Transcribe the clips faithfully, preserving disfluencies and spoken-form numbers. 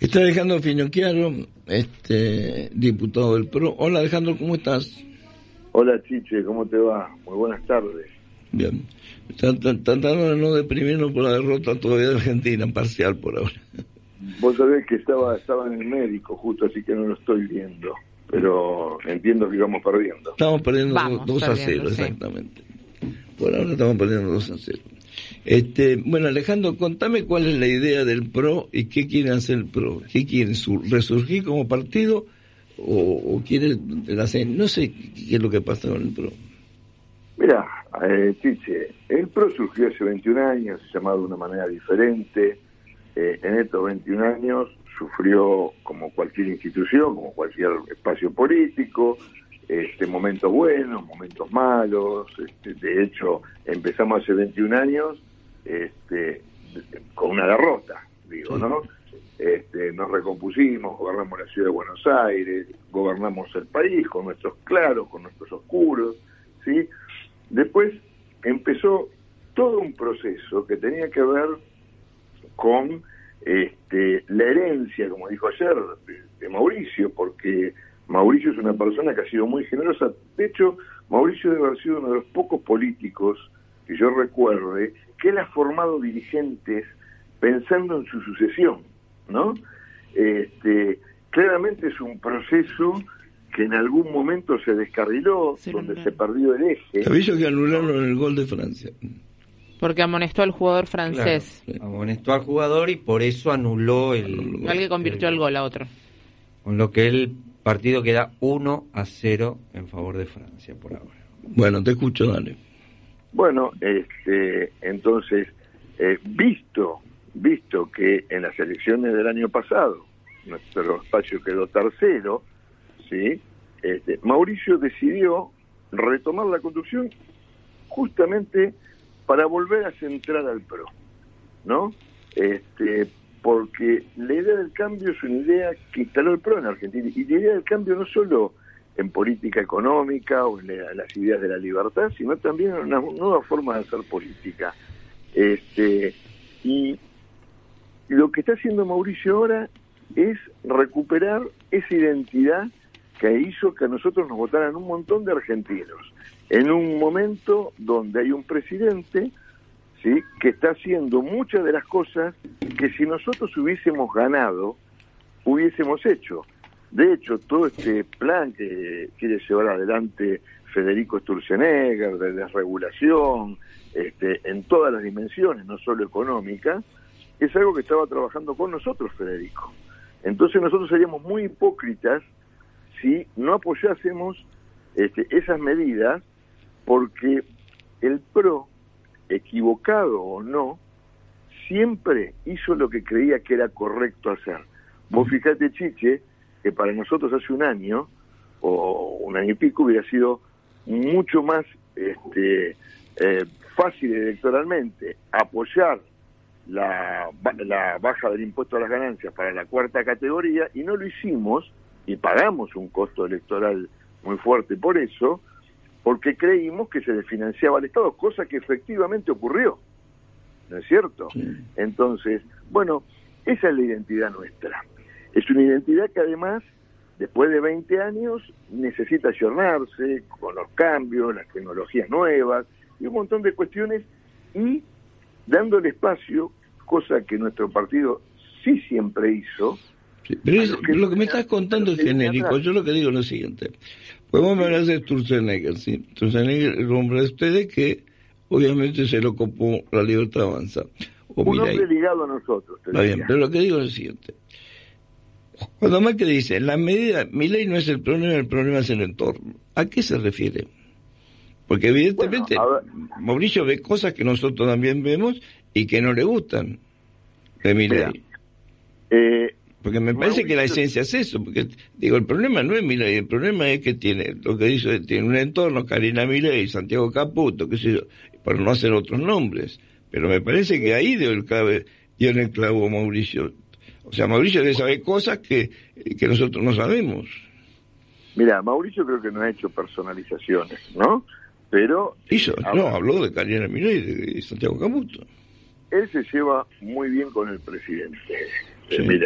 Está Alejandro Finocchiaro, este, diputado del P R O. Hola Alejandro, ¿cómo estás? Hola Chiche, ¿cómo te va? Muy buenas tardes. Bien. Tratando de no deprimirnos por la derrota todavía de Argentina, parcial por ahora. Vos sabés que estaba estaba en el médico justo, así que no lo estoy viendo. Pero entiendo que íbamos perdiendo. Estamos perdiendo Vamos, dos a cero, sí. Exactamente. Por ahora estamos perdiendo dos a cero. Este, bueno, Alejandro, contame cuál es la idea del P R O y qué quiere hacer el P R O. ¿Qué quieren? ¿Resurgir como partido o, o quieren hacer? No sé qué es lo que pasa con el P R O. Mira, eh, Chiche, el P R O surgió hace veintiún años, se llamaba de una manera diferente. Eh, en estos veintiún años sufrió, como cualquier institución, como cualquier espacio político, este, momentos buenos, momentos malos. Este, de hecho, empezamos hace veintiún años este, con una derrota, digo, ¿no? Este, nos recompusimos, gobernamos la ciudad de Buenos Aires, gobernamos el país con nuestros claros, con nuestros oscuros, ¿sí? Después empezó todo un proceso que tenía que ver con este, la herencia, como dijo ayer, de, de Mauricio, porque Mauricio es una persona que ha sido muy generosa. De hecho, Mauricio debe haber sido uno de los pocos políticos que yo recuerde que él ha formado dirigentes pensando en su sucesión, ¿no? Este, claramente es un proceso que en algún momento se descarriló, sí, donde se perdió el eje. Aviso que anularon el gol de Francia. Porque amonestó al jugador francés. Claro, amonestó al jugador y por eso anuló el... Alguien convirtió el, el gol a otro. Con lo que el partido queda uno a cero en favor de Francia por ahora. Bueno, te escucho, dale. Bueno, este, entonces, eh, visto, visto que en las elecciones del año pasado nuestro espacio quedó tercero, ¿sí? Este, Mauricio decidió retomar la conducción justamente para volver a centrar al P R O, ¿no? Este, porque la idea del cambio es una idea que instaló el P R O en Argentina, y la idea del cambio no solo en política económica o en la, las ideas de la libertad, sino también en una nueva forma de hacer política. Este, y lo que está haciendo Mauricio ahora es recuperar esa identidad que hizo que a nosotros nos votaran un montón de argentinos, en un momento donde hay un presidente, ¿sí?, que está haciendo muchas de las cosas que si nosotros hubiésemos ganado, hubiésemos hecho. De hecho, todo este plan que quiere llevar adelante Federico Sturzenegger, de desregulación, este, en todas las dimensiones, no solo económica, es algo que estaba trabajando con nosotros Federico. Entonces nosotros seríamos muy hipócritas si no apoyásemos este, esas medidas, porque el P R O, equivocado o no, siempre hizo lo que creía que era correcto hacer. Vos fijate, Chiche, que para nosotros hace un año, o un año y pico, hubiera sido mucho más este, eh, fácil electoralmente apoyar la, la baja del impuesto a las ganancias para la cuarta categoría, y no lo hicimos, y pagamos un costo electoral muy fuerte por eso, porque creímos que se desfinanciaba al Estado, cosa que efectivamente ocurrió, ¿no es cierto? Sí. Entonces, bueno, esa es la identidad nuestra. Es una identidad que además, después de veinte años, necesita ayornarse con los cambios, las tecnologías nuevas, y un montón de cuestiones, y dándole espacio, cosa que nuestro partido sí siempre hizo. Sí, pero es, lo, que, lo que me estás contando es genérico. Yo lo que digo es lo siguiente. Podemos hablar de Sturzenegger, ¿sí? Sturzenegger, el hombre de ustedes que obviamente se lo copó la Libertad Avanza. O un hombre ligado a nosotros. Está bien, pero lo que digo es lo siguiente. Cuando Macri dice, la medida, mi ley no es el problema, el problema es el entorno. ¿A qué se refiere? Porque evidentemente bueno, Mauricio ve cosas que nosotros también vemos y que no le gustan de mi ley. Eh, porque me parece Mauricio... que la esencia es eso, porque digo, el problema no es Milei, el problema es que tiene, lo que dice, tiene un entorno, Karina Milei, Santiago Caputo, qué sé yo, por no hacer otros nombres, pero me parece que ahí dio el clave, dio el clavo Mauricio. O sea, Mauricio debe saber cosas que, que nosotros no sabemos. Mira, Mauricio creo que no ha hecho personalizaciones, ¿no? Pero... Hizo, no, habló de Karina Milei, de Santiago Caputo. Él se lleva muy bien con el presidente, sí. Milei.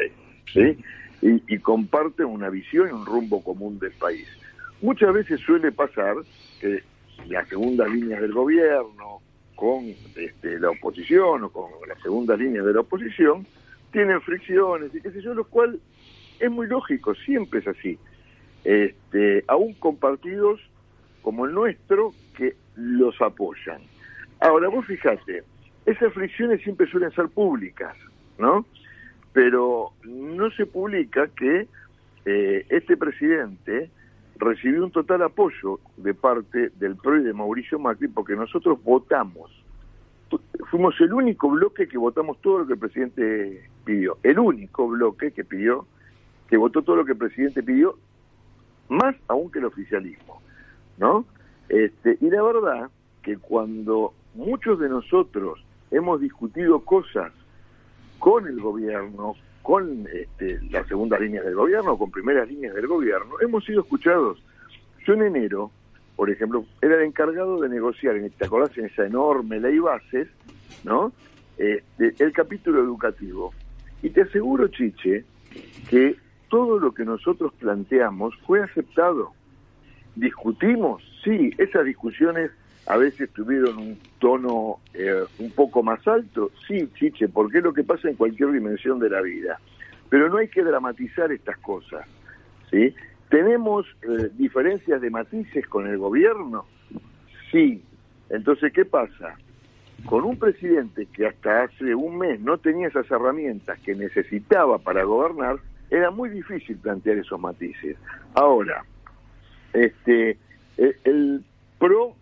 ¿sí? Y, y comparten una visión y un rumbo común del país. Muchas veces suele pasar que las segundas líneas del gobierno con este, la oposición o con las segundas líneas de la oposición tienen fricciones y qué sé yo, lo cual es muy lógico, siempre es así. Este, aún con partidos como el nuestro que los apoyan. Ahora, vos fijate, esas fricciones siempre suelen ser públicas, ¿no? Pero no se publica que eh, este presidente recibió un total apoyo de parte del P R O y de Mauricio Macri porque nosotros votamos. Fuimos el único bloque que votamos todo lo que el presidente pidió. El único bloque que pidió, que votó todo lo que el presidente pidió, más aún que el oficialismo, ¿no? Este, y la verdad que cuando muchos de nosotros hemos discutido cosas con el gobierno, con este, las segundas líneas del gobierno, con primeras líneas del gobierno, hemos sido escuchados. Yo en enero, por ejemplo, era el encargado de negociar, ¿te acordás? En esa enorme ley bases, ¿no? Este, el capítulo educativo. Y te aseguro, Chiche, que todo lo que nosotros planteamos fue aceptado. Discutimos, sí, esas discusiones a veces tuvieron un tono eh, un poco más alto, sí, Chiche, porque es lo que pasa en cualquier dimensión de la vida. Pero no hay que dramatizar estas cosas, ¿sí? ¿Tenemos eh, diferencias de matices con el gobierno? Sí. Entonces, ¿qué pasa? Con un presidente que hasta hace un mes no tenía esas herramientas que necesitaba para gobernar, era muy difícil plantear esos matices. Ahora, este, el, el P R O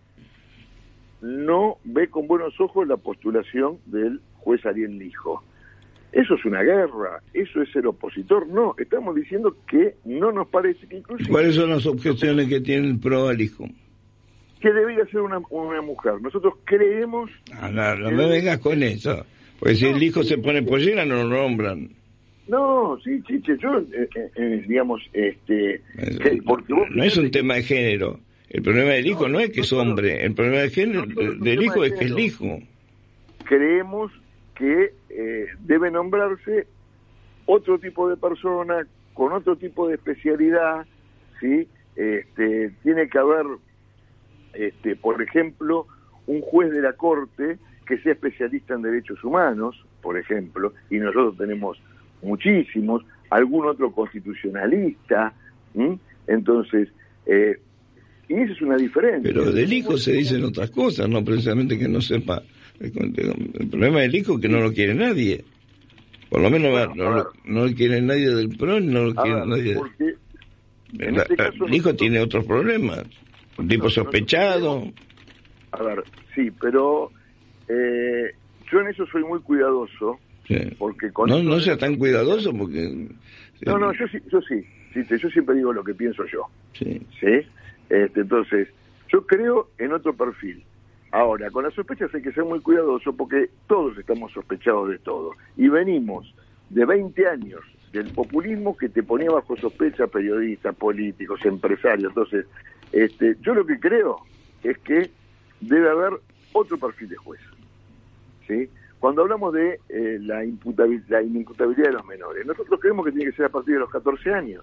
no ve con buenos ojos la postulación del juez Ariel Lijo. Eso es una guerra, eso es ser opositor. No, estamos diciendo que no nos parece que inclusive... ¿Cuáles son las objeciones que tiene el P R O al Lijo? Que debería ser una, una mujer. Nosotros creemos... No, no, no me vengas con eso. Pues si no, el Lijo sí, se pone pollera, no lo nombran. No, sí, Chiche, yo, eh, eh, digamos, este... Que, porque vos no es un tema de género. El problema del hijo no, no es que es hombre, el problema de género, no, del hijo es que es el hijo. Creemos que eh, debe nombrarse otro tipo de persona, con otro tipo de especialidad, ¿sí? Este, tiene que haber, este, por ejemplo, un juez de la Corte que sea especialista en derechos humanos, por ejemplo, y nosotros tenemos muchísimos, algún otro constitucionalista, ¿sí? Entonces... Eh, y eso es una diferencia. Pero del hijo se dicen otras cosas, no precisamente que no sepa. El problema del hijo es que no lo quiere nadie. Por lo menos bueno, no, lo, no lo quiere nadie del P R O, no lo quiere ver, nadie. Porque el, este caso el hijo nosotros, tiene otros problemas. Un tipo sospechado. A ver, sí, pero eh, yo en eso soy muy cuidadoso. Sí. Porque con no, no sea tan cuidadoso porque... No, no, yo sí, yo sí, sí, yo siempre digo lo que pienso yo. Sí. ¿Sí? Este, entonces, yo creo en otro perfil. Ahora, con las sospechas hay que ser muy cuidadoso porque todos estamos sospechados de todo. Y venimos de veinte años del populismo que te ponía bajo sospecha periodistas, políticos, empresarios. Entonces, este, yo lo que creo es que debe haber otro perfil de juez. ¿Sí? Cuando hablamos de eh, la, imputabilidad, la inimputabilidad de los menores, nosotros creemos que tiene que ser a partir de los catorce años.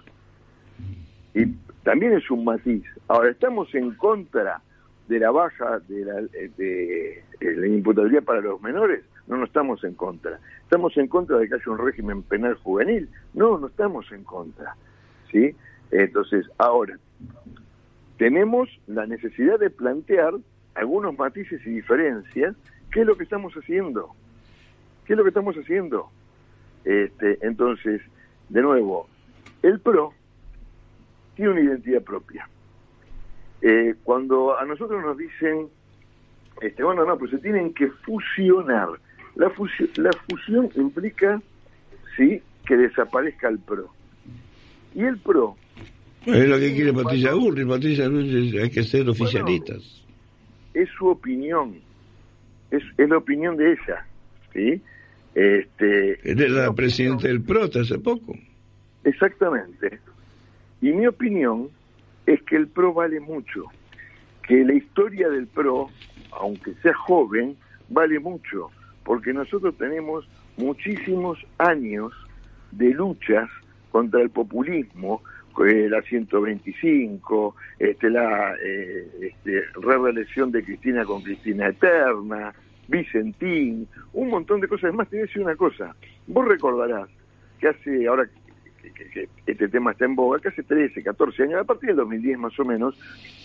Y también es un matiz. Ahora, estamos en contra de la baja de la, de, de, de la imputabilidad para los menores. No, no estamos en contra. ¿Estamos en contra de que haya un régimen penal juvenil? No, no estamos en contra. ¿Sí? Entonces, ahora, tenemos la necesidad de plantear algunos matices y diferencias. ¿Qué es lo que estamos haciendo? ¿Qué es lo que estamos haciendo? Este, entonces, de nuevo, el P R O tiene una identidad propia. Eh, cuando a nosotros nos dicen, este, bueno, no, pues se tienen que fusionar. La fusión, la fusión implica, sí, que desaparezca el P R O. Y el P R O... Es lo que quiere Patricia Bullrich. Patricia Bullrich hay que ser oficialistas. Bueno, es su opinión. Es, es la opinión de ella, ¿sí? Este, Él era la presidenta del P R O hasta hace poco. Exactamente. Y mi opinión es que el P R O vale mucho, que la historia del P R O, aunque sea joven, vale mucho, porque nosotros tenemos muchísimos años de luchas contra el populismo, eh, la ciento veinticinco, este, la eh, este, reelección de Cristina con Cristina Eterna, Vicentín, un montón de cosas. Además, te voy a decir una cosa, vos recordarás que hace, ahora que, que, que este tema está en boga, que hace trece, catorce años, a partir del dos mil diez más o menos,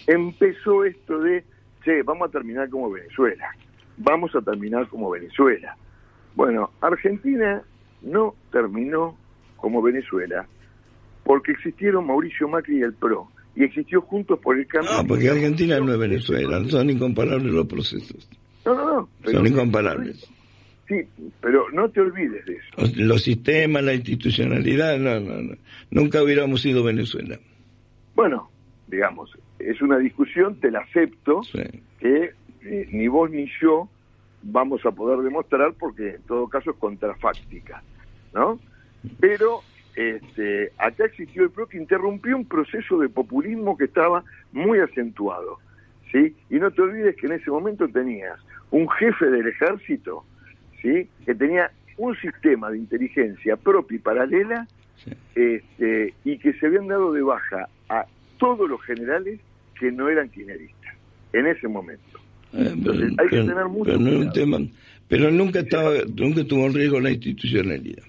empezó esto de, che, vamos a terminar como Venezuela, vamos a terminar como Venezuela. Bueno, Argentina no terminó como Venezuela porque existieron Mauricio Macri y el P R O, y existió Juntos por el Cambio. No, porque Argentina no es Venezuela, no son incomparables los procesos. No, no, no. Son incomparables. Sí, pero no te olvides de eso. Los, los sistemas, la institucionalidad, no, no, no. Nunca hubiéramos sido Venezuela. Bueno, digamos, es una discusión, te la acepto, sí, que eh, ni vos ni yo vamos a poder demostrar porque en todo caso es contrafáctica, ¿no? Pero este, acá existió el P R O que interrumpió un proceso de populismo que estaba muy acentuado, ¿sí? Y no te olvides que en ese momento tenías un jefe del ejército, ¿sí?, que tenía un sistema de inteligencia propia y paralela, sí, este, y que se habían dado de baja a todos los generales que no eran kirchneristas en ese momento. Eh, Entonces, pero, hay que tener mucho pero, no es un tema, pero nunca estaba, nunca tuvo en riesgo la institucionalidad.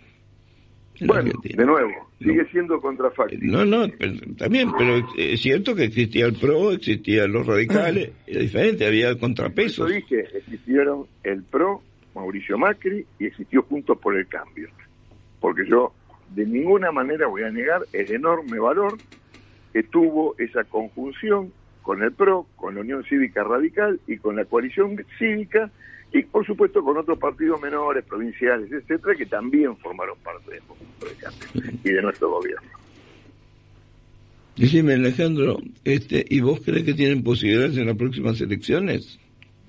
Bueno, de nuevo, sigue no. siendo contrafáctico. No, no, pero, también, pero es cierto que existía el P R O, existían los radicales, era diferente, había contrapesos. Yo dije, existieron el P R O, Mauricio Macri, y existió Juntos por el Cambio. Porque yo de ninguna manera voy a negar el enorme valor que tuvo esa conjunción con el P R O, con la Unión Cívica Radical y con la coalición cívica, y por supuesto con otros partidos menores, provinciales, etcétera, que también formaron parte de Juntos por el Cambio y de nuestro gobierno. Decime, Alejandro, este, ¿y vos crees que tienen posibilidades en las próximas elecciones?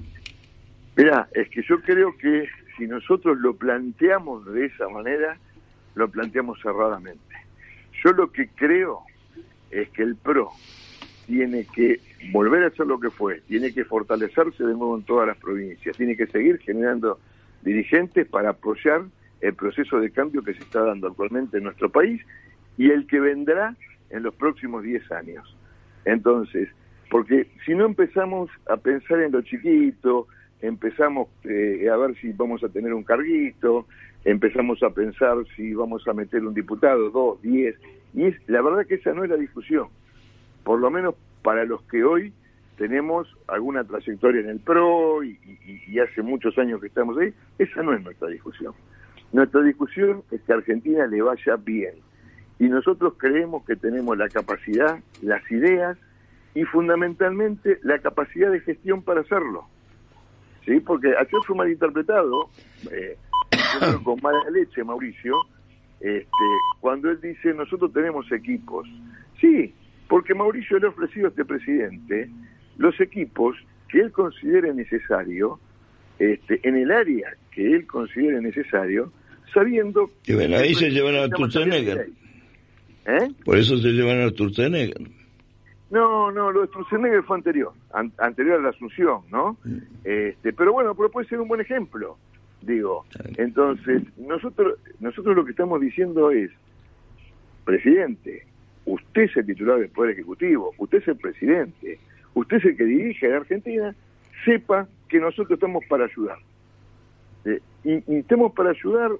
Mirá, es que yo creo que si nosotros lo planteamos de esa manera, lo planteamos cerradamente. Yo lo que creo es que el P R O tiene que volver a ser lo que fue, tiene que fortalecerse de nuevo en todas las provincias, tiene que seguir generando dirigentes para apoyar el proceso de cambio que se está dando actualmente en nuestro país y el que vendrá en los próximos diez años. Entonces, porque si no empezamos a pensar en lo chiquito, empezamos eh, a ver si vamos a tener un carguito, empezamos a pensar si vamos a meter un diputado, dos, diez, y es la verdad que esa no es la discusión. Por lo menos para los que hoy tenemos alguna trayectoria en el P R O y, y, y hace muchos años que estamos ahí, esa no es nuestra discusión. Nuestra discusión es que a Argentina le vaya bien. Y nosotros creemos que tenemos la capacidad, las ideas y fundamentalmente la capacidad de gestión para hacerlo. ¿Sí? Porque ayer fue malinterpretado, eh, con mala leche, Mauricio, este, cuando él dice nosotros tenemos equipos. Sí, porque Mauricio le ha ofrecido a este presidente los equipos que él considere necesario, este, en el área que él considere necesario, sabiendo... Y bueno, ahí se llevan a Sturzenegger. ¿Eh? Por eso se llevan a Sturzenegger. No, no, lo de Sturzenegger fue anterior, an- anterior a la Asunción, ¿no? Mm. Este, pero bueno, pero puede ser un buen ejemplo, digo. Entonces, nosotros, nosotros lo que estamos diciendo es, presidente, usted es el titular del Poder Ejecutivo, usted es el presidente, usted es el que dirige a la Argentina, sepa que nosotros estamos para ayudar. Eh, y, y estamos para ayudar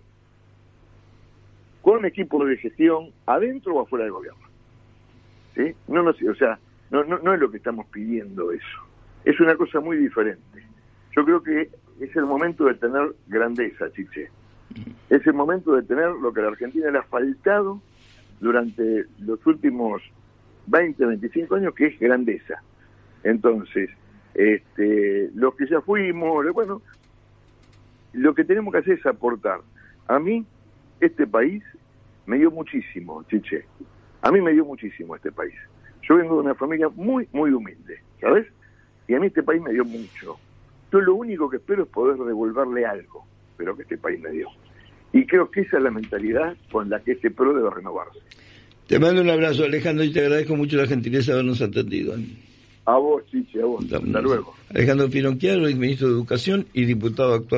con equipos de gestión adentro o afuera del gobierno. ¿Sí? No, no, o sea, no, no, no es lo que estamos pidiendo eso. Es una cosa muy diferente. Yo creo que es el momento de tener grandeza, Chiche. Es el momento de tener lo que a la Argentina le ha faltado durante los últimos veinte, veinticinco años, que es grandeza. Entonces, este, los que ya fuimos, bueno, lo que tenemos que hacer es aportar. A mí, este país me dio muchísimo, Chiche. A mí me dio muchísimo este país. Yo vengo de una familia muy, muy humilde, ¿sabes? Y a mí este país me dio mucho. Yo lo único que espero es poder devolverle algo, pero que este país me dio. Y creo que esa es la mentalidad con la que este P R O debe renovarse. Te mando un abrazo, Alejandro, y te agradezco mucho la gentileza de habernos atendido. A vos, Chiche, a vos. Hasta luego. Alejandro Finocchiaro, ex ministro de Educación y diputado actual.